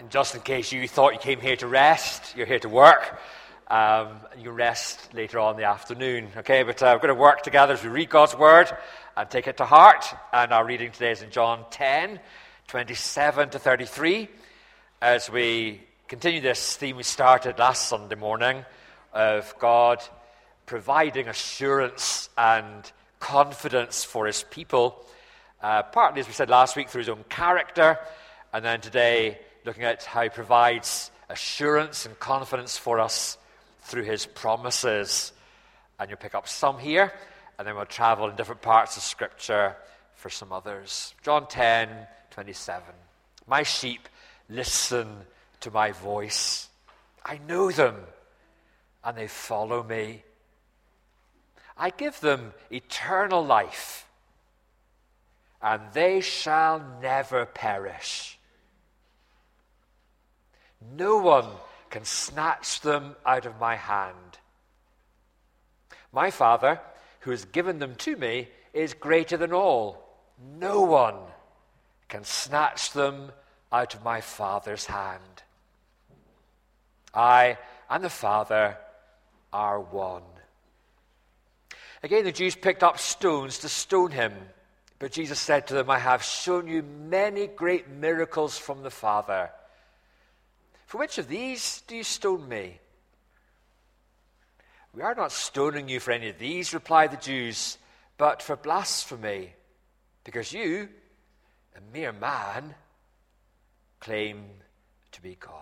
And just in case you thought you came here to rest, you're here to work. You rest later on in the afternoon, okay? But we're going to work together as we read God's Word and take it to heart. And our reading today is in John 10, 27 to 33, as we continue this theme we started last Sunday morning of God providing assurance and confidence for his people, partly, as we said last week, through his own character, and then today looking at how he provides assurance and confidence for us through his promises. And you'll pick up some here, and then we'll travel in different parts of Scripture for some others. John 10, 27. My sheep listen to my voice. I know them, and they follow me. I give them eternal life, and they shall never perish. No one can snatch them out of my hand. My Father, who has given them to me, is greater than all. No one can snatch them out of my Father's hand. I and the Father are one. Again, the Jews picked up stones to stone him, but Jesus said to them, I have shown you many great miracles from the Father. For which of these do you stone me? We are not stoning you for any of these, replied the Jews, but for blasphemy, because you, a mere man, claim to be God.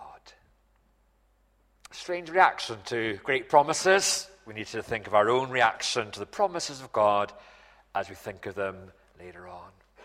A strange reaction to great promises. We need to think of our own reaction to the promises of God as we think of them later on.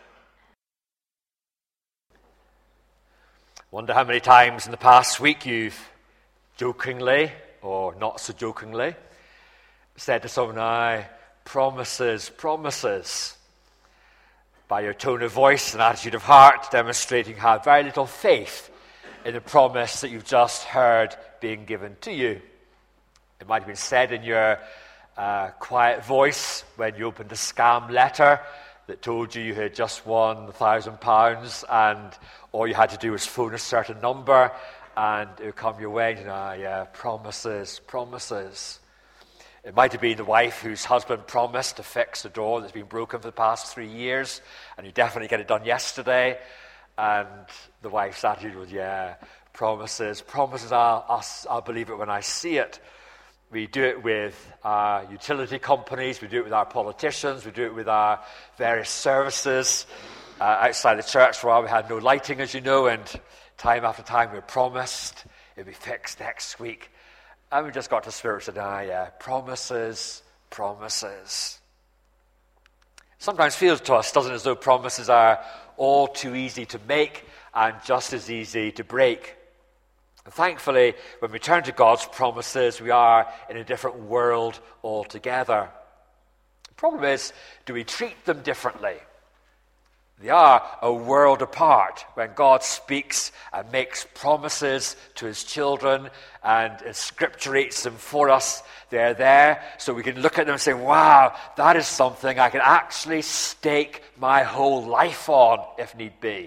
Wonder how many times in the past week you've jokingly, or not so jokingly, said to someone, promises, promises, by your tone of voice and attitude of heart, demonstrating how very little faith in the promise that you've just heard being given to you. It might have been said in your quiet voice when you opened a scam letter that told you had just won £1,000 and all you had to do was phone a certain number and it would come your way. Promises, promises. It might have been the wife whose husband promised to fix a door that's been broken for the past 3 years and you definitely get it done yesterday. And the wife's attitude was, promises, promises, I'll believe it when I see it. We do it with our utility companies, we do it with our politicians, we do it with our various services. Outside the church for a while we had no lighting, as you know, and time after time we were promised it'd be fixed next week. And we just got to spirit and said, promises, promises. Sometimes feels to us, doesn't it, as though promises are all too easy to make and just as easy to break. And thankfully, when we turn to God's promises, we are in a different world altogether. The problem is, do we treat them differently? They are a world apart. When God speaks and makes promises to his children and scripturates them for us, they're there so we can look at them and say, wow, that is something I can actually stake my whole life on if need be.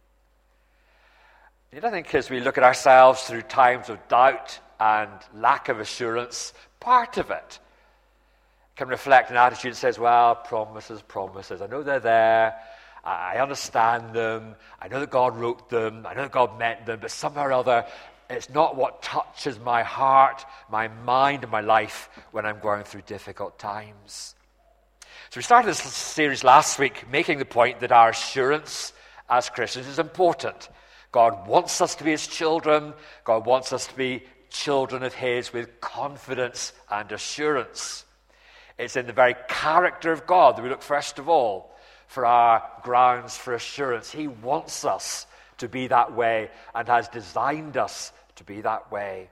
I think as we look at ourselves through times of doubt and lack of assurance, part of it can reflect an attitude that says, well, promises, promises. I know they're there. I understand them. I know that God wrote them. I know that God meant them. But somehow or other, it's not what touches my heart, my mind, and my life when I'm going through difficult times. So we started this series last week making the point that our assurance as Christians is important. God wants us to be his children. God wants us to be children of his with confidence and assurance. It's in the very character of God that we look first of all for our grounds for assurance. He wants us to be that way and has designed us to be that way.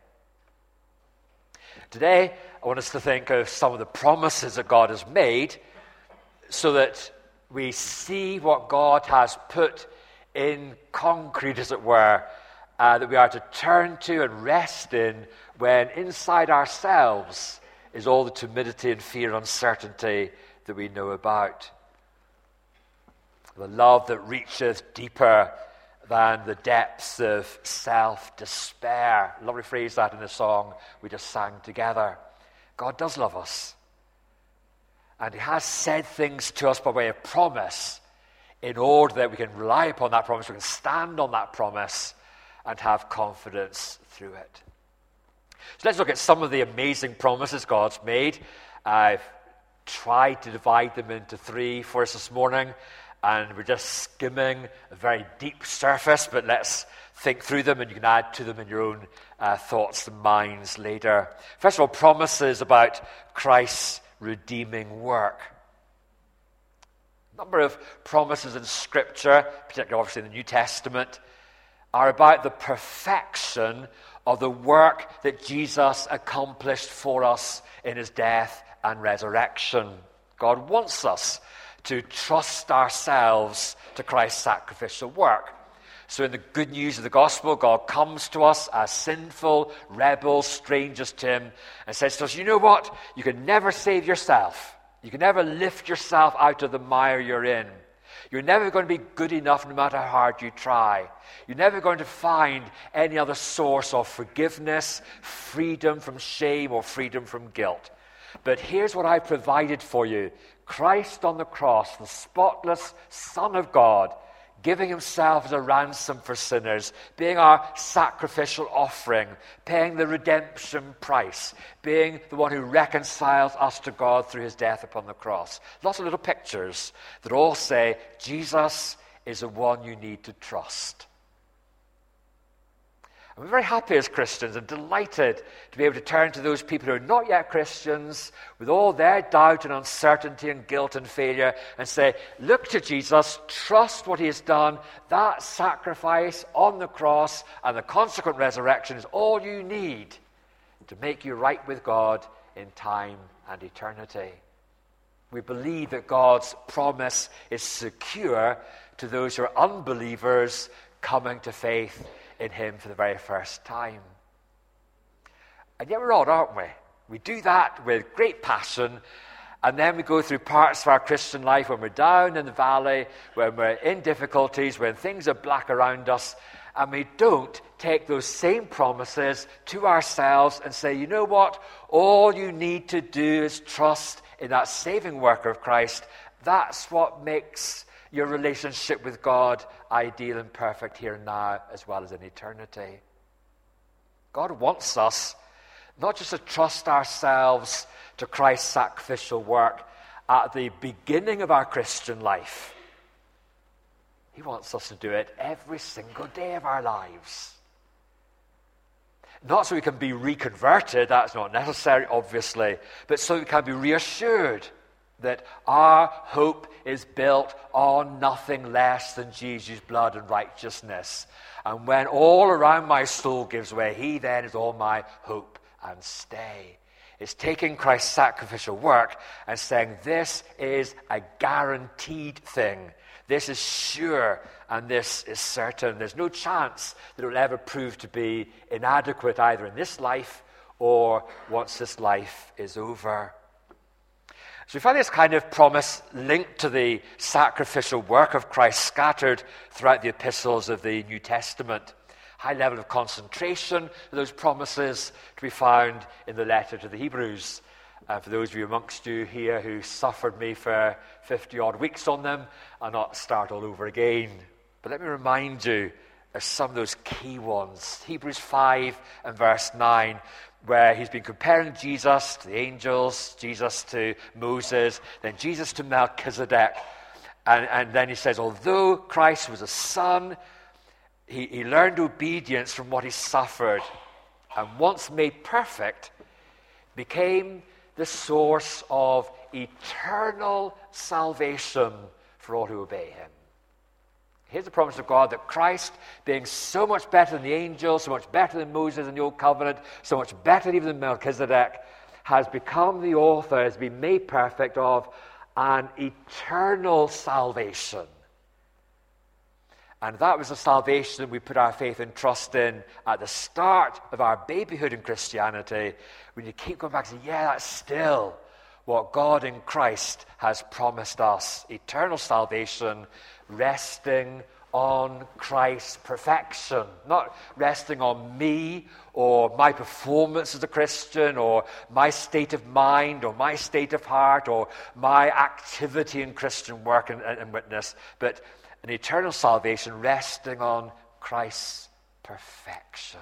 Today, I want us to think of some of the promises that God has made so that we see what God has put in concrete, as it were, that we are to turn to and rest in when inside ourselves is all the timidity and fear and uncertainty that we know about. The love that reacheth deeper than the depths of self-despair. Lovely phrase that in the song we just sang together. God does love us. And he has said things to us by way of promise in order that we can rely upon that promise, we can stand on that promise and have confidence through it. So let's look at some of the amazing promises God's made. I've tried to divide them into three for us this morning, and we're just skimming a very deep surface, but let's think through them, and you can add to them in your own thoughts and minds later. First of all, promises about Christ's redeeming work. A number of promises in Scripture, particularly obviously in the New Testament, are about the perfection of the work that Jesus accomplished for us in his death and resurrection. God wants us to trust ourselves to Christ's sacrificial work. So in the good news of the gospel, God comes to us as sinful, rebels, strangers to him, and says to us, you know what? You can never save yourself. You can never lift yourself out of the mire you're in. You're never going to be good enough no matter how hard you try. You're never going to find any other source of forgiveness, freedom from shame, or freedom from guilt. But here's what I provided for you. Christ on the cross, the spotless Son of God, giving himself as a ransom for sinners, being our sacrificial offering, paying the redemption price, being the one who reconciles us to God through his death upon the cross. Lots of little pictures that all say, Jesus is the one you need to trust. And we're very happy as Christians and delighted to be able to turn to those people who are not yet Christians with all their doubt and uncertainty and guilt and failure and say, look to Jesus, trust what he has done. That sacrifice on the cross and the consequent resurrection is all you need to make you right with God in time and eternity. We believe that God's promise is secure to those who are unbelievers coming to faith in him for the very first time. And yet we're odd, aren't we? We do that with great passion, and then we go through parts of our Christian life when we're down in the valley, when we're in difficulties, when things are black around us, and we don't take those same promises to ourselves and say, you know what? All you need to do is trust in that saving work of Christ. That's what makes your relationship with God ideal and perfect here and now, as well as in eternity. God wants us not just to trust ourselves to Christ's sacrificial work at the beginning of our Christian life. He wants us to do it every single day of our lives. Not so we can be reconverted, that's not necessary, obviously, but so we can be reassured that our hope is built on nothing less than Jesus' blood and righteousness. And when all around my soul gives way, he then is all my hope and stay. It's taking Christ's sacrificial work and saying, this is a guaranteed thing. This is sure and this is certain. There's no chance that it will ever prove to be inadequate either in this life or once this life is over. So we find this kind of promise linked to the sacrificial work of Christ scattered throughout the epistles of the New Testament. High level of concentration of those promises to be found in the letter to the Hebrews. For those of you amongst you here who suffered me for 50-odd weeks on them, I'll not start all over again. But let me remind you of some of those key ones. Hebrews 5 and verse 9, where he's been comparing Jesus to the angels, Jesus to Moses, then Jesus to Melchizedek. And then he says, although Christ was a son, he learned obedience from what he suffered. And once made perfect, became the source of eternal salvation for all who obey him. Here's the promise of God that Christ, being so much better than the angels, so much better than Moses in the Old Covenant, so much better even than Melchizedek, has become the author, has been made perfect of an eternal salvation. And that was the salvation that we put our faith and trust in at the start of our babyhood in Christianity. When you keep going back and say, yeah, that's still what God in Christ has promised us. Eternal salvation resting on Christ's perfection, not resting on me or my performance as a Christian or my state of mind or my state of heart or my activity in Christian work and witness, but an eternal salvation resting on Christ's perfection.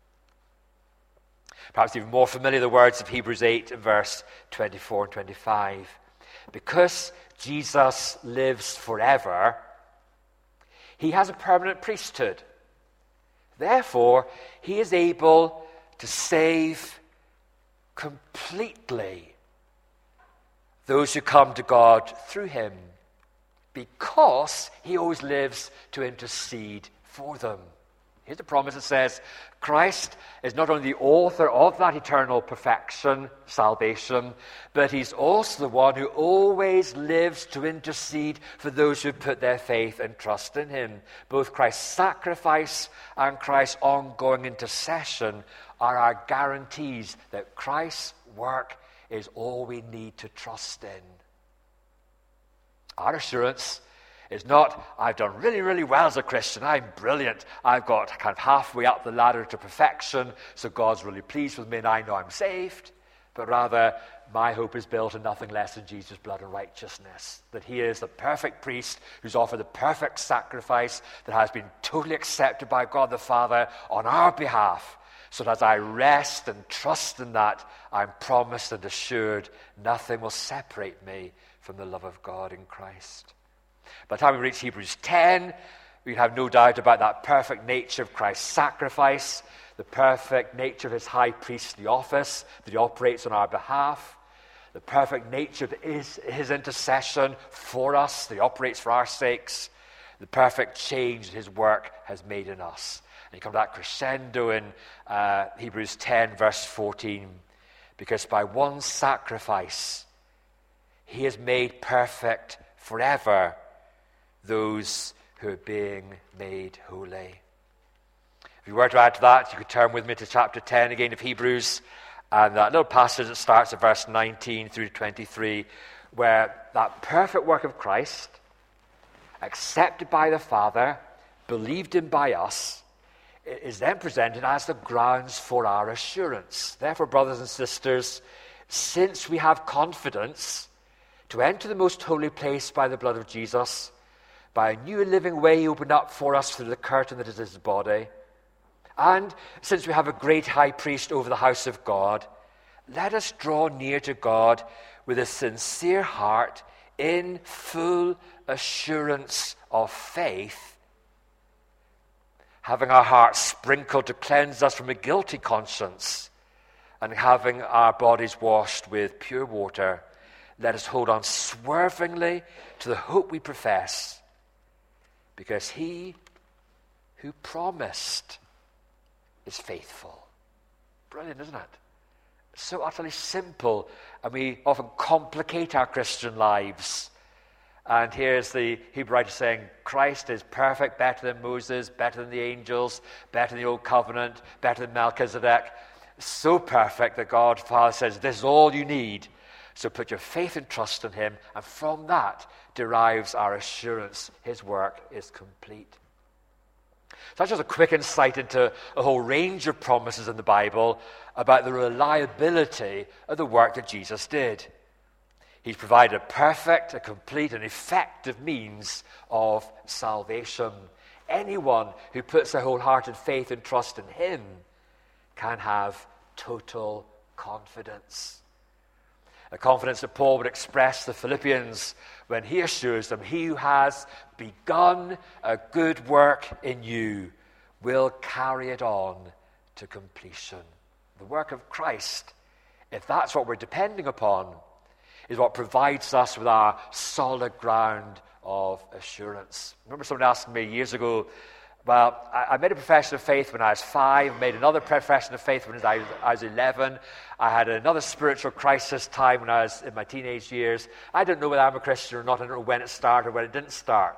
Perhaps even more familiar, the words of Hebrews 8, verse 24 and 25. Because Jesus lives forever, he has a permanent priesthood. Therefore, he is able to save completely those who come to God through him, because he always lives to intercede for them. Here's a promise that says, Christ is not only the author of that eternal perfection, salvation, but he's also the one who always lives to intercede for those who put their faith and trust in him. Both Christ's sacrifice and Christ's ongoing intercession are our guarantees that Christ's work is all we need to trust in. Our assurance is not, I've done really, really well as a Christian. I'm brilliant. I've got kind of halfway up the ladder to perfection, so God's really pleased with me and I know I'm saved. But rather, my hope is built on nothing less than Jesus' blood and righteousness. That he is the perfect priest who's offered the perfect sacrifice that has been totally accepted by God the Father on our behalf. So that as I rest and trust in that, I'm promised and assured nothing will separate me from the love of God in Christ. By the time we reach Hebrews 10, we have no doubt about that perfect nature of Christ's sacrifice, the perfect nature of his high priestly office that he operates on our behalf, the perfect nature of his intercession for us that he operates for our sakes, the perfect change that his work has made in us. And you come to that crescendo in Hebrews 10, verse 14, because by one sacrifice he has made perfect forever those who are being made holy. If you were to add to that, you could turn with me to chapter 10 again of Hebrews, and that little passage that starts at verse 19 through to 23, where that perfect work of Christ, accepted by the Father, believed in by us, is then presented as the grounds for our assurance. Therefore, brothers and sisters, since we have confidence to enter the most holy place by the blood of Jesus, by a new and living way opened up for us through the curtain that is his body, and since we have a great high priest over the house of God, let us draw near to God with a sincere heart in full assurance of faith, having our hearts sprinkled to cleanse us from a guilty conscience, and having our bodies washed with pure water, let us hold on swervingly to the hope we profess, because he who promised is faithful. Brilliant, isn't it? So utterly simple, and we often complicate our Christian lives. And here's the Hebrew writer saying, Christ is perfect, better than Moses, better than the angels, better than the old covenant, better than Melchizedek. So perfect that God Father says, this is all you need. So put your faith and trust in him, and from that derives our assurance his work is complete. So that's just a quick insight into a whole range of promises in the Bible about the reliability of the work that Jesus did. He's provided a perfect, a complete, and effective means of salvation. Anyone who puts their wholehearted faith and trust in him can have total confidence. A confidence that Paul would express to the Philippians when he assures them, he who has begun a good work in you will carry it on to completion. The work of Christ, if that's what we're depending upon, is what provides us with our solid ground of assurance. I remember someone asking me years ago, well, I made a profession of faith when I was 5, made another profession of faith when I was 11. I had another spiritual crisis time when I was in my teenage years. I don't know whether I'm a Christian or not. I don't know when it started or when it didn't start.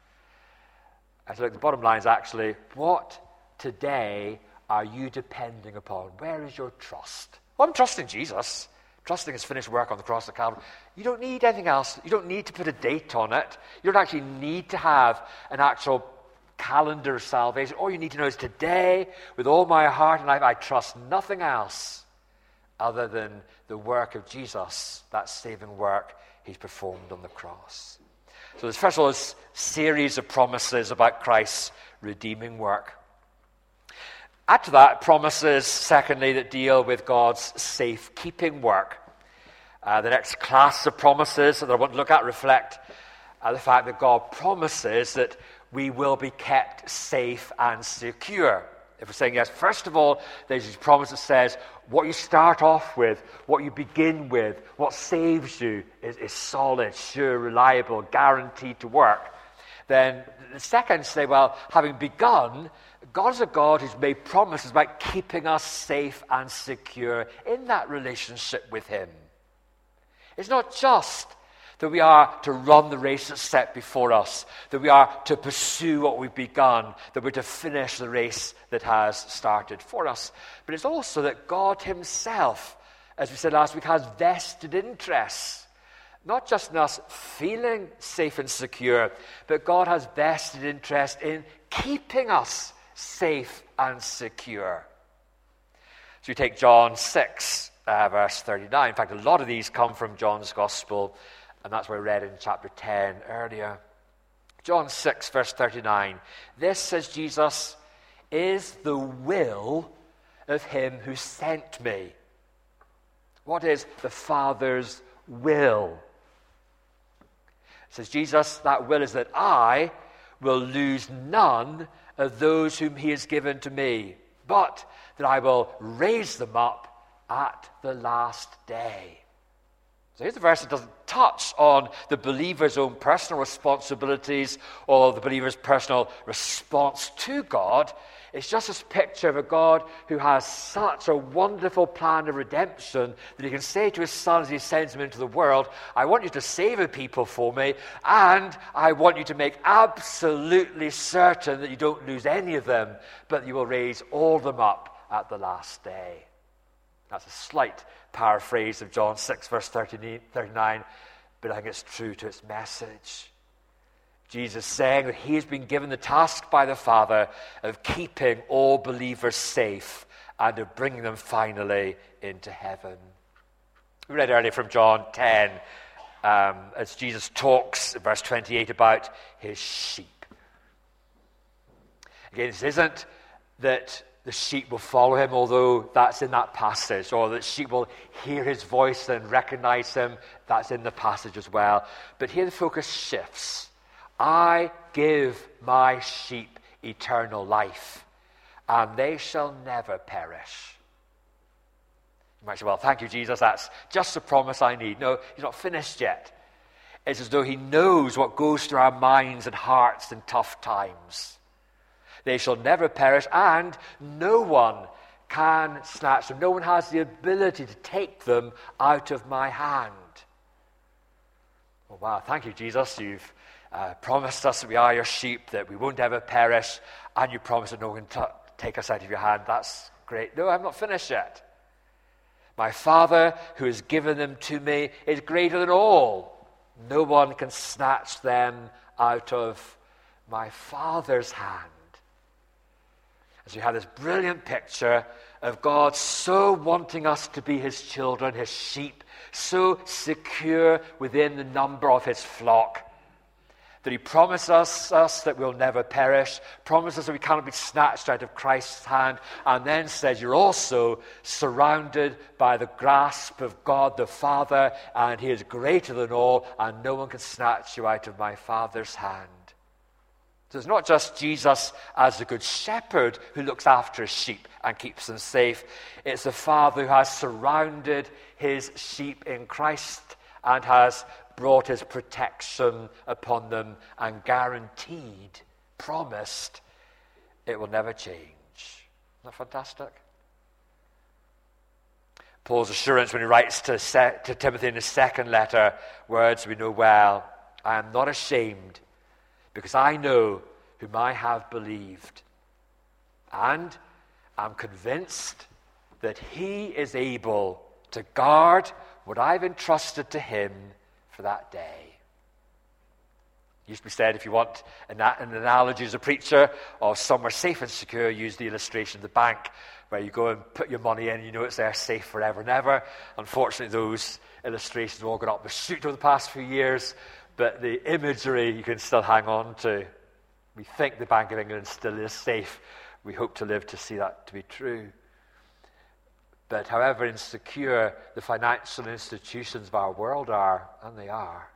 I said, look, the bottom line is actually, what today are you depending upon? Where is your trust? Well, I'm trusting Jesus. Trusting his finished work on the cross of Calvary. You don't need anything else. You don't need to put a date on it. You don't actually need to have an actual calendar of salvation. All you need to know is today, with all my heart and life, I trust nothing else other than the work of Jesus, that saving work he's performed on the cross. So there's first of all this series of promises about Christ's redeeming work. Add to that promises, secondly, that deal with God's safekeeping work. The next class of promises that I want to look at reflect the fact that God promises that we will be kept safe and secure. If we're saying yes, first of all, there's this promise that says what you start off with, what you begin with, what saves you is solid, sure, reliable, guaranteed to work. Then the second say, well, having begun, God is a God who's made promises about keeping us safe and secure in that relationship with him. It's not just that we are to run the race that's set before us, that we are to pursue what we've begun, that we're to finish the race that has started for us. But it's also that God himself, as we said last week, has vested interests, not just in us feeling safe and secure, but God has vested interest in keeping us safe and secure. So you take John 6, verse 39. In fact, a lot of these come from John's Gospel, and that's what I read in chapter 10 earlier. John 6, verse 39. This, says Jesus, is the will of him who sent me. What is the Father's will? Says Jesus, that will is that I will lose none of those whom he has given to me, but that I will raise them up at the last day. So here's a verse that doesn't touch on the believer's own personal responsibilities or the believer's personal response to God. It's just this picture of a God who has such a wonderful plan of redemption that he can say to his son as he sends him into the world, I want you to save a people for me, and I want you to make absolutely certain that you don't lose any of them, but you will raise all of them up at the last day. That's a slight paraphrase of John 6, verse 39, but I think it's true to its message. Jesus saying that he has been given the task by the Father of keeping all believers safe and of bringing them finally into heaven. We read earlier from John 10, as Jesus talks in verse 28 about his sheep. Again, this isn't that the sheep will follow him, although that's in that passage, or that sheep will hear his voice and recognize him, that's in the passage as well. But here the focus shifts. I give my sheep eternal life, and they shall never perish. You might say, well, thank you, Jesus, that's just the promise I need. No, he's not finished yet. It's as though he knows what goes through our minds and hearts in tough times. They shall never perish, and no one can snatch them. No one has the ability to take them out of my hand. Oh, wow, thank you, Jesus. You've promised us that we are your sheep, that we won't ever perish, and you promise that no one can take us out of your hand. That's great. No, I'm not finished yet. My Father, who has given them to me, is greater than all. No one can snatch them out of my Father's hand. As we have this brilliant picture of God so wanting us to be his children, his sheep, so secure within the number of his flock, that he promises us that we'll never perish, promises that we cannot be snatched out of Christ's hand, and then says you're also surrounded by the grasp of God the Father, and he is greater than all, and no one can snatch you out of my Father's hand. So it's not just Jesus as the good shepherd who looks after his sheep and keeps them safe. It's the Father who has surrounded his sheep in Christ and has brought his protection upon them and guaranteed, promised, it will never change. Isn't that fantastic? Paul's assurance when he writes to Timothy in his second letter, words we know well, I am not ashamed, because I know whom I have believed, and am convinced that he is able to guard what I've entrusted to him for that day. It used to be said, if you want an analogy as a preacher of somewhere safe and secure, use the illustration of the bank, where you go and put your money in and you know it's there safe forever and ever. Unfortunately, those illustrations have all gone up the chute over the past few years, but the imagery you can still hang on to. We think the Bank of England still is safe. We hope to live to see that to be true. But however insecure the financial institutions of our world are, and they are,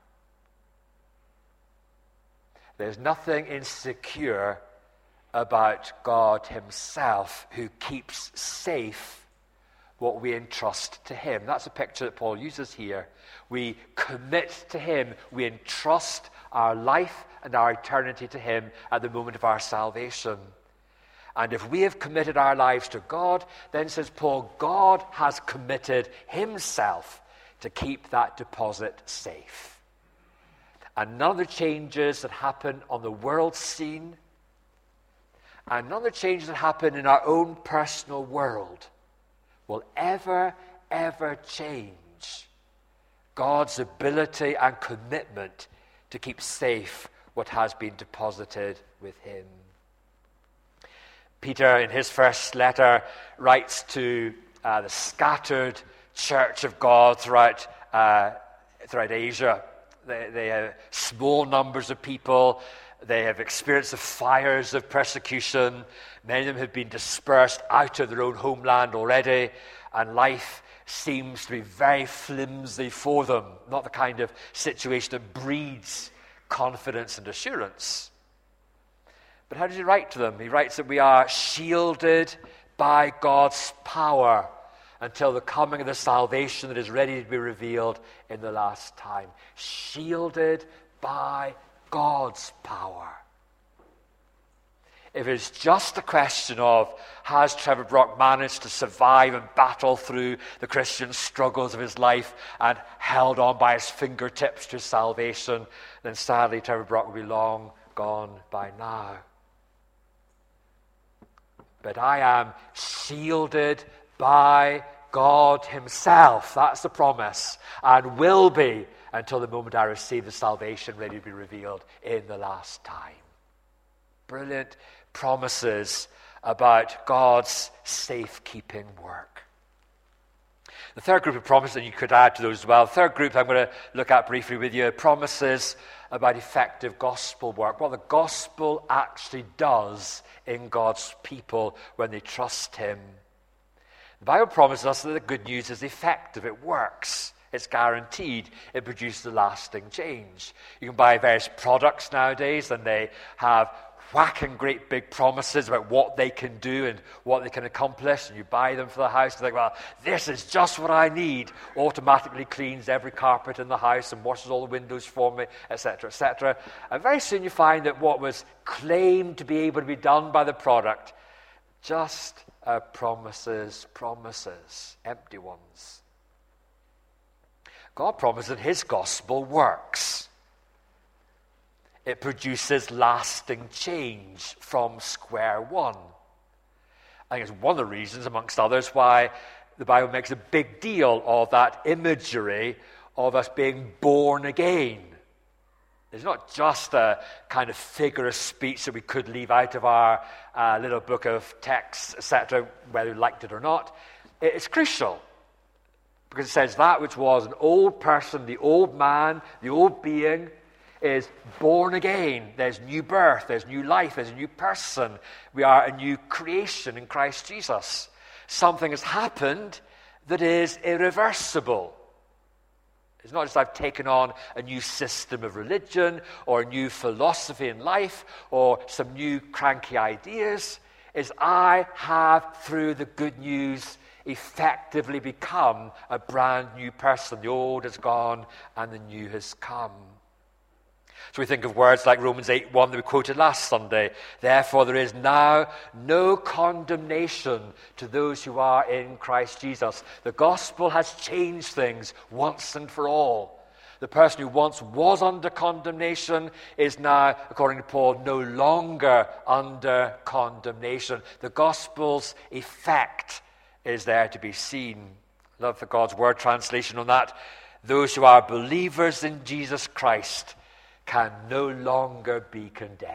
there's nothing insecure about God himself, who keeps safe what we entrust to him. That's a picture that Paul uses here. We commit to him. We entrust our life and our eternity to him at the moment of our salvation. And if we have committed our lives to God, then, says Paul, God has committed himself to keep that deposit safe. And none of the changes that happen on the world scene, and none of the changes that happen in our own personal world, will ever change God's ability and commitment to keep safe what has been deposited with him. Peter, in his first letter, writes to the scattered church of God throughout Asia. They have small numbers of people. They have experienced the fires of persecution. Many of them have been dispersed out of their own homeland already, and life seems to be very flimsy for them. Not the kind of situation that breeds confidence and assurance. But how does he write to them? He writes that we are shielded by God's power until the coming of the salvation that is ready to be revealed in the last time. Shielded by God's power. If it's just a question of, has Trevor Brock managed to survive and battle through the Christian struggles of his life and held on by his fingertips to salvation, then sadly Trevor Brock will be long gone by now. But I am shielded by God himself. That's the promise. And will be until the moment I receive the salvation ready to be revealed in the last time. Brilliant promises about God's safekeeping work. The third group of promises, and you could add to those as well. The third group I'm going to look at briefly with you, promises about effective gospel work. What the gospel actually does in God's people when they trust him. The Bible promises us that the good news is effective. It works. It's guaranteed. It produces a lasting change. You can buy various products nowadays, and they have whacking great big promises about what they can do and what they can accomplish, and you buy them for the house and think, well, this is just what I need. Automatically cleans every carpet in the house and washes all the windows for me, etc., etc. And very soon you find that what was claimed to be able to be done by the product just promises, empty ones. God promises that his gospel works. It produces lasting change from square one. I think it's one of the reasons, amongst others, why the Bible makes a big deal of that imagery of us being born again. It's not just a kind of figure of speech that we could leave out of our little book of texts, etc., whether we liked it or not. It's crucial, because it says that which was an old person, the old man, the old being, is born again. There's new birth, there's new life, there's a new person. We are a new creation in Christ Jesus. Something has happened that is irreversible. It's not just I've taken on a new system of religion or a new philosophy in life or some new cranky ideas. It's I have, through the good news, effectively become a brand new person. The old has gone and the new has come. So we think of words like Romans 8:1 that we quoted last Sunday. Therefore there is now no condemnation to those who are in Christ Jesus. The gospel has changed things once and for all. The person who once was under condemnation is now, according to Paul, no longer under condemnation. The gospel's effect is there to be seen. Love for God's word translation on that. Those who are believers in Jesus Christ can no longer be condemned.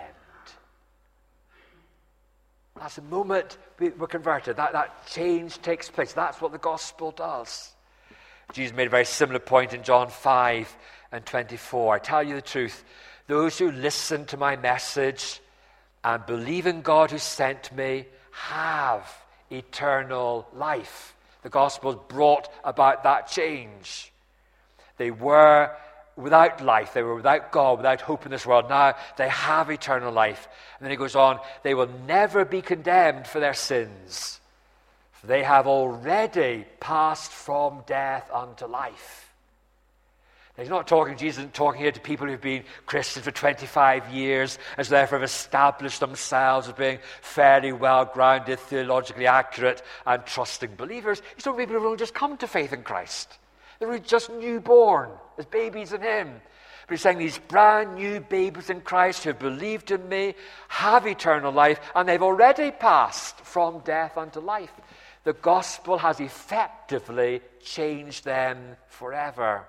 That's the moment we're converted. That change takes place. That's what the gospel does. Jesus made a very similar point in John 5:24. I tell you the truth, those who listen to my message and believe in God who sent me have eternal life. The gospel has brought about that change. They were without life. They were without God, without hope in this world. Now they have eternal life. And then he goes on, they will never be condemned for their sins. For they have already passed from death unto life. Now, Jesus isn't talking here to people who've been Christians for 25 years, as therefore have established themselves as being fairly well-grounded, theologically accurate, and trusting believers. He's talking to people who have just come to faith in Christ. They're just newborn, as babies in him. But he's saying these brand new babies in Christ who have believed in me have eternal life, and they've already passed from death unto life. The gospel has effectively changed them forever.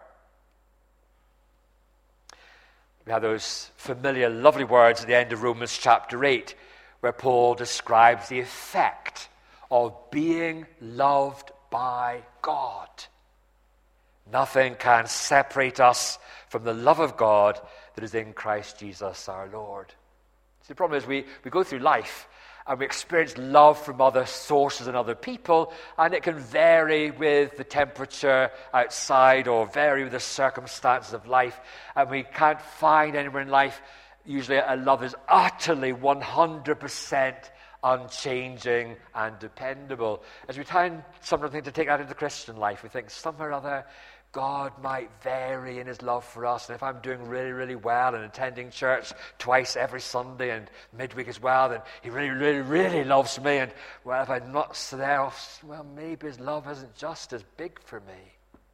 We have those familiar, lovely words at the end of Romans chapter 8, where Paul describes the effect of being loved by God. Nothing can separate us from the love of God that is in Christ Jesus our Lord. See, the problem is we go through life and we experience love from other sources and other people, and it can vary with the temperature outside or vary with the circumstances of life, and we can't find anywhere in life usually a love that is utterly 100% unchanging and dependable. As we sometimes think to take that into the Christian life, we think somewhere or other God might vary in his love for us. And if I'm doing really, really well and attending church twice every Sunday and midweek as well, then he really, really, really loves me. And well, if I'm not there, well, maybe his love isn't just as big for me.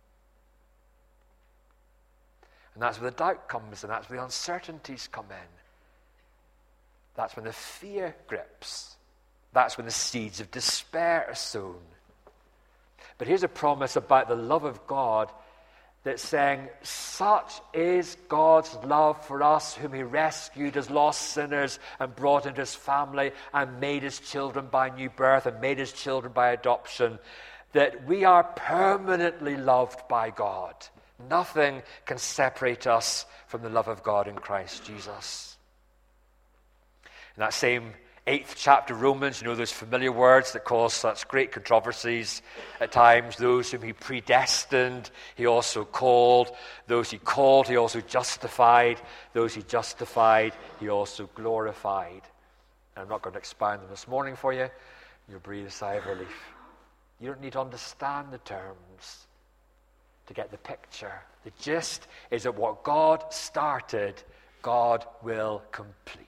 And that's where the doubt comes, and that's where the uncertainties come in. That's when the fear grips. That's when the seeds of despair are sown. But here's a promise about the love of God that's saying, such is God's love for us, whom he rescued as lost sinners and brought into his family and made his children by new birth and made his children by adoption, that we are permanently loved by God. Nothing can separate us from the love of God in Christ Jesus. In that same 8th chapter of Romans, you know those familiar words that cause such great controversies at times. Those whom he predestined, he also called. Those he called, he also justified. Those he justified, he also glorified. And I'm not going to expound them this morning for you. You'll breathe a sigh of relief. You don't need to understand the terms to get the picture. The gist is that what God started, God will complete.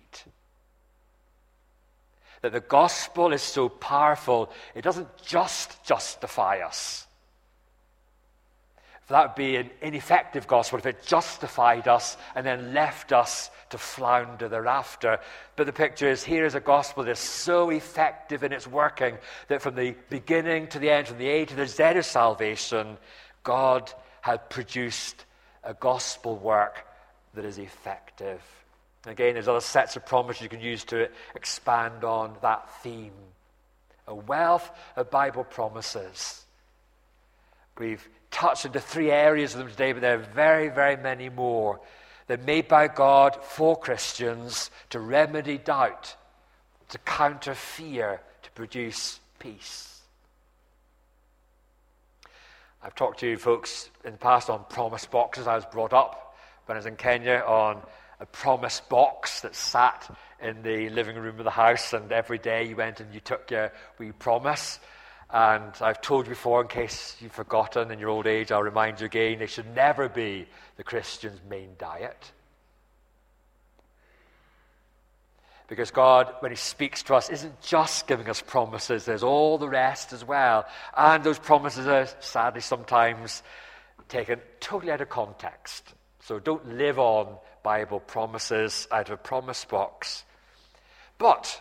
That the gospel is so powerful, it doesn't just justify us. For that would be an ineffective gospel if it justified us and then left us to flounder thereafter. But the picture is, here is a gospel that is so effective in its working that from the beginning to the end, from the A to the Z of salvation, God had produced a gospel work that is effective. Again, there's other sets of promises you can use to expand on that theme. A wealth of Bible promises. We've touched into 3 areas of them today, but there are very, very many more. They're made by God for Christians to remedy doubt, to counter fear, to produce peace. I've talked to you folks in the past on promise boxes. I was brought up when I was in Kenya on a promise box that sat in the living room of the house, and every day you went and you took your wee promise. And I've told you before, in case you've forgotten in your old age, I'll remind you again, it should never be the Christian's main diet. Because God, when he speaks to us, isn't just giving us promises, there's all the rest as well. And those promises are sadly sometimes taken totally out of context. So don't live on Bible promises out of a promise box. But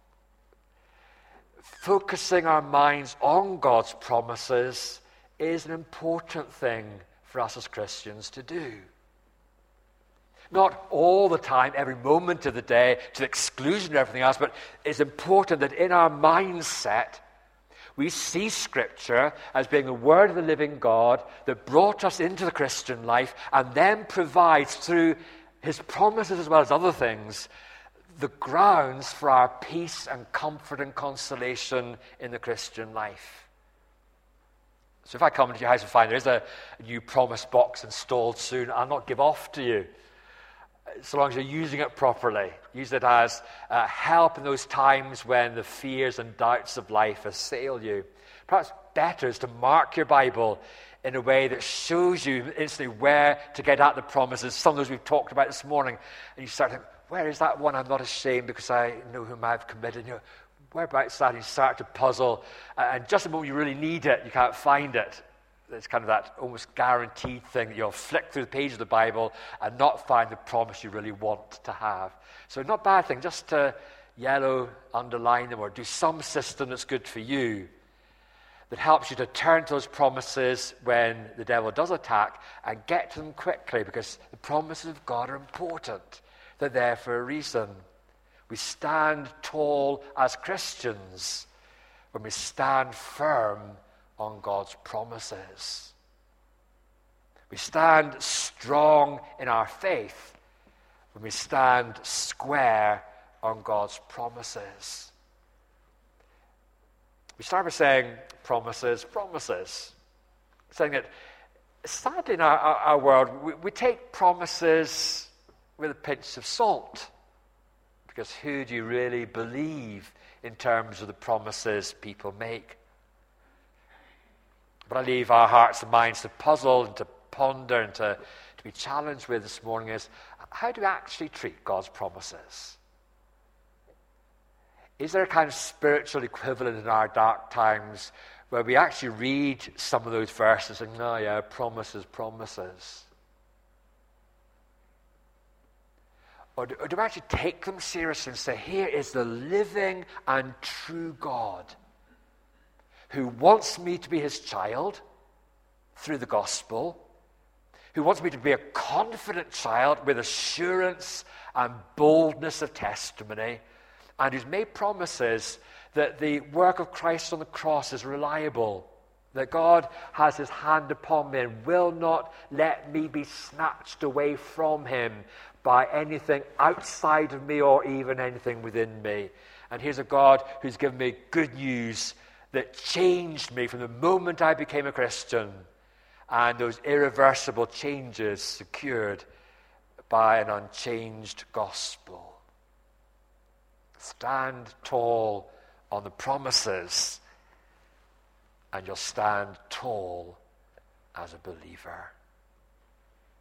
focusing our minds on God's promises is an important thing for us as Christians to do. Not all the time, every moment of the day, to the exclusion of everything else, but it's important that in our mindset, we see Scripture as being the Word of the living God that brought us into the Christian life and then provides, through His promises as well as other things, the grounds for our peace and comfort and consolation in the Christian life. So if I come into your house and find there is a new promise box installed soon, I'll not give off to you, so long as you're using it properly. Use it as help in those times when the fears and doubts of life assail you. Perhaps better is to mark your Bible in a way that shows you instantly where to get at the promises. Some of those we've talked about this morning. And you start thinking, where is that one? I'm not ashamed because I know whom I've committed. Whereabouts is that? And you start to puzzle. And just the moment you really need it, you can't find it. It's kind of that almost guaranteed thing that you'll flick through the page of the Bible and not find the promise you really want to have. So not a bad thing, just to yellow, underline them, or do some system that's good for you, that helps you to turn to those promises when the devil does attack and get to them quickly, because the promises of God are important. They're there for a reason. We stand tall as Christians when we stand firm on God's promises. We stand strong in our faith when we stand square on God's promises. We start by saying promises, promises. Saying that sadly in our world, we take promises with a pinch of salt. Because who do you really believe in terms of the promises people make? But I leave our hearts and minds to puzzle and to ponder and to be challenged with this morning is, how do we actually treat God's promises? Is there a kind of spiritual equivalent in our dark times where we actually read some of those verses and, oh yeah, promises, promises? Or do we actually take them seriously and say, here is the living and true God who wants me to be his child through the gospel, who wants me to be a confident child with assurance and boldness of testimony, and who's made promises that the work of Christ on the cross is reliable, that God has his hand upon me and will not let me be snatched away from him by anything outside of me or even anything within me. And here's a God who's given me good news that changed me from the moment I became a Christian, and those irreversible changes secured by an unchanged gospel. Stand tall on the promises, and you'll stand tall as a believer.